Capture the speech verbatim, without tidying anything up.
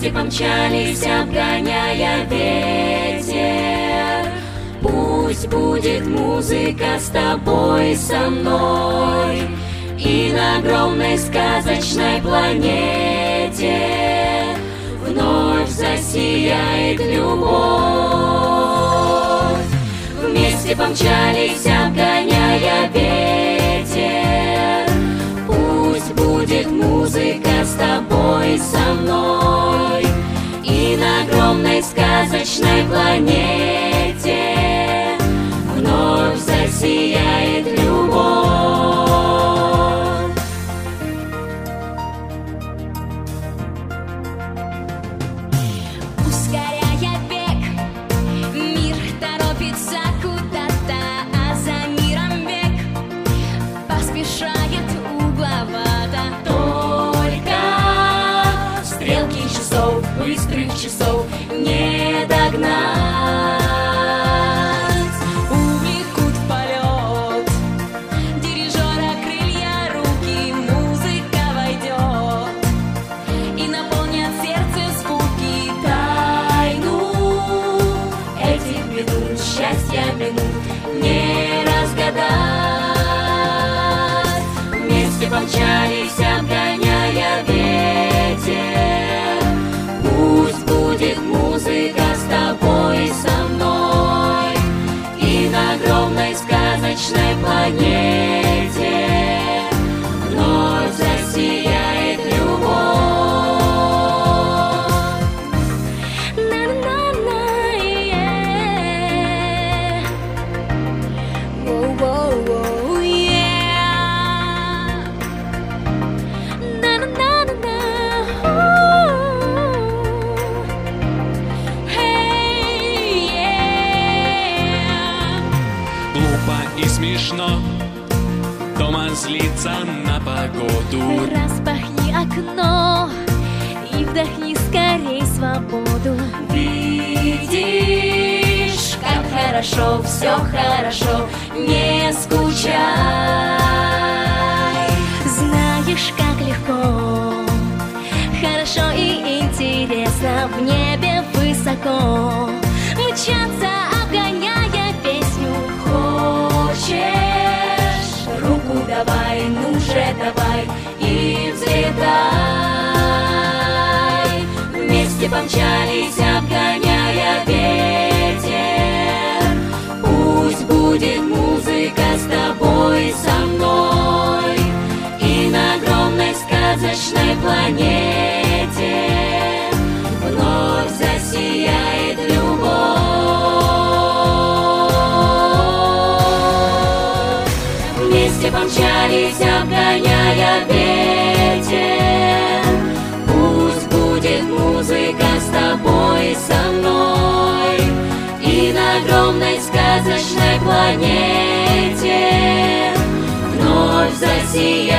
Вместе помчались, обгоняя ветер. Пусть будет музыка с тобой, со мной, и на огромной сказочной планете вновь засияет любовь. Вместе помчались, обгоняя ветер. Пусть будет музыка с тобой, со мной, и на огромной сказочной планете вновь засияет любовь. Ускоряя бег, мир торопится куда-то, а за миром век поспешает угловато. Только стрелки часов, быстрых часов не догнать. Увлекут в полет дирижера крылья руки, музыка войдет и наполнит сердце звуки. Тайну этих минут, счастья минут не разгадать. Вместе помчались, обгоняя ветер. Пусть будет музыка с тобой, со мной, и на огромной сказочной планете вновь засияет любовь. На-на-на, yeah. Воу-воу-воу, yeah. На-на-на-на-на, hey, yeah. Глупо и смешно дома злиться на погоду. Распахни окно и вдохни скорей свободу. Видишь, как хорошо, все хорошо, не скучай. Знаешь, как легко, хорошо и интересно в небе высоко мчаться, обгоняя песню. Хочешь, руку давай, ну же давай и взлетай. Вместе помчались, обгоняя ветер. Пусть будет музыка с тобой, со мной, и на огромной сказочной планете вновь засияет любовь. Вместе помчались, обгоняя ветер. Пусть будет музыка с тобой, со мной, и на огромной сказочной планете вновь засияет